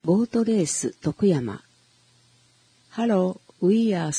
ボートレース徳山。Hello, we are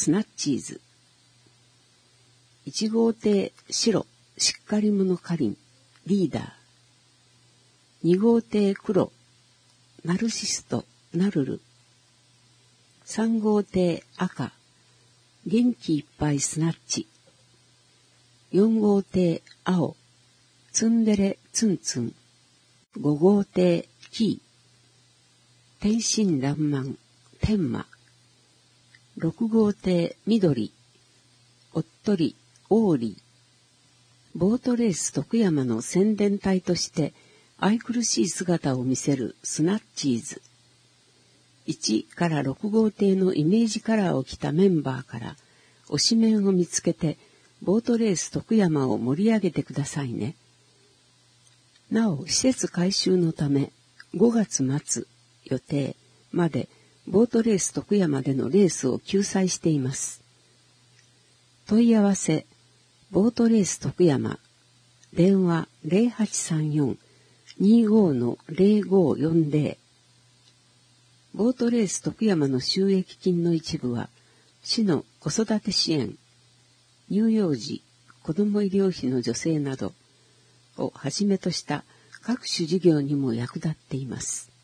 Snatchies。1号艇白、しっかり者かりん、リーダー。2号艇黒、ナルシスト、ナルル。3号艇赤、元気いっぱいスナッチ。4号艇青、ツンデレツンツン。5号艇キー、天真爛漫、天馬。6号艇緑、おっとり、オーリー。ボートレース徳山の宣伝隊として愛くるしい姿を見せるスナッチーズ。1から6号艇のイメージカラーを着たメンバーから推しメンを見つけてボートレース徳山を盛り上げてくださいね。なお、施設改修のため5月末予定までボートレース徳山でのレースを休催しています。問い合わせ、ボートレース徳山、電話0834-25-0540。ボートレース徳山の収益金の一部は、市の子育て支援、乳幼児、子ども医療費の助成などをはじめとした各種事業にも役立っています。